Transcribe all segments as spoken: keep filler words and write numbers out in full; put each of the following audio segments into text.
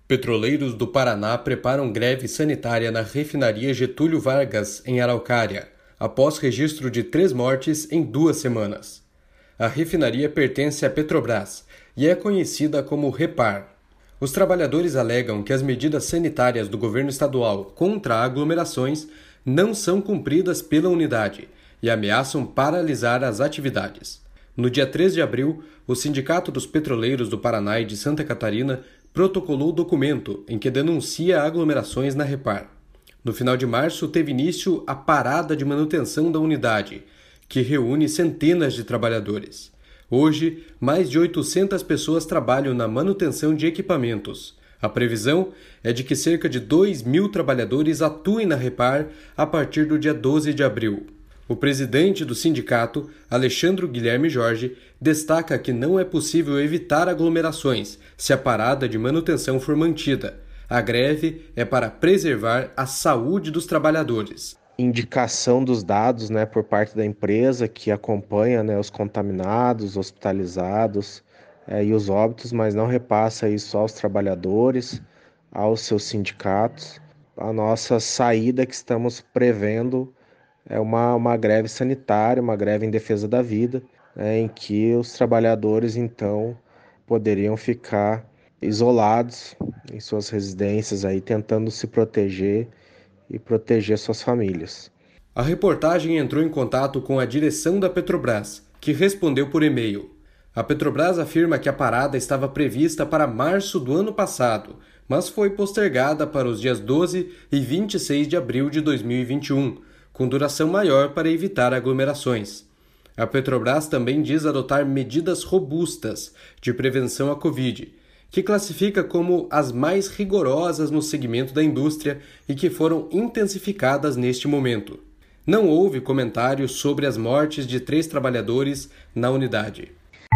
Petroleiros do Paraná preparam greve sanitária na refinaria Getúlio Vargas, em Araucária, após registro de três mortes em duas semanas. A refinaria pertence à Petrobras e é conhecida como Repar. Os trabalhadores alegam que as medidas sanitárias do governo estadual contra aglomerações não são cumpridas pela unidade e ameaçam paralisar as atividades. No dia três de abril, o Sindicato dos Petroleiros do Paraná e de Santa Catarina protocolou documento em que denuncia aglomerações na Repar. No final de março, teve início a parada de manutenção da unidade, que reúne centenas de trabalhadores. Hoje, mais de oitocentas pessoas trabalham na manutenção de equipamentos. A previsão é de que cerca de dois mil trabalhadores atuem na Repar a partir do dia doze de abril. O presidente do sindicato, Alexandre Guilherme Jorge, destaca que não é possível evitar aglomerações se a parada de manutenção for mantida. A greve é para preservar a saúde dos trabalhadores. Indicação dos dados, né, por parte da empresa que acompanha, né, os contaminados, hospitalizados é, e os óbitos, mas não repassa isso aos trabalhadores, aos seus sindicatos. A nossa saída que estamos prevendo é uma, uma greve sanitária, uma greve em defesa da vida, né, em que os trabalhadores, então, poderiam ficar isolados em suas residências, aí, tentando se proteger e proteger suas famílias. A reportagem entrou em contato com a direção da Petrobras, que respondeu por e-mail. A Petrobras afirma que a parada estava prevista para março do ano passado, mas foi postergada para os dias doze e vinte e seis de abril de dois mil e vinte e um, com duração maior para evitar aglomerações. A Petrobras também diz adotar medidas robustas de prevenção à Covid, que classifica como as mais rigorosas no segmento da indústria e que foram intensificadas neste momento. Não houve comentários sobre as mortes de três trabalhadores na unidade.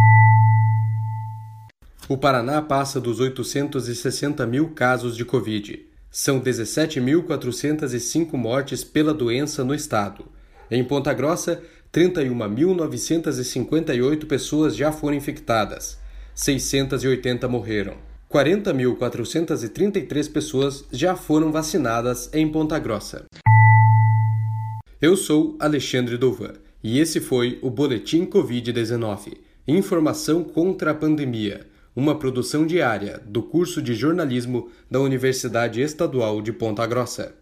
O Paraná passa dos oitocentos e sessenta mil casos de Covid. São dezessete mil quatrocentas e cinco mortes pela doença no estado. Em Ponta Grossa, trinta e uma mil novecentas e cinquenta e oito pessoas já foram infectadas. seiscentas e oitenta morreram. quarenta mil quatrocentas e trinta e três pessoas já foram vacinadas em Ponta Grossa. Eu sou Alexandre Douvan e esse foi o Boletim covid dezenove. Informação contra a pandemia. Uma produção diária do curso de jornalismo da Universidade Estadual de Ponta Grossa.